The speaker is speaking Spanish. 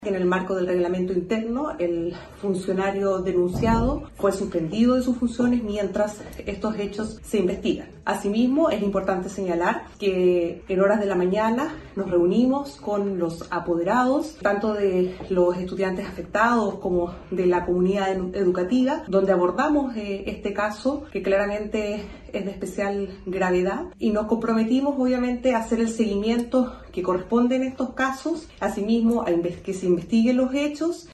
En el marco del reglamento interno, el funcionario denunciado fue suspendido de sus funciones mientras estos hechos se investigan. Asimismo, es importante señalar que en horas de la mañana nos reunimos con los apoderados, tanto de los estudiantes afectados como de la comunidad educativa, donde abordamos este caso que claramente es de especial gravedad y nos comprometimos obviamente a hacer el seguimiento que corresponde en estos casos, asimismo a que se investiguen los hechos.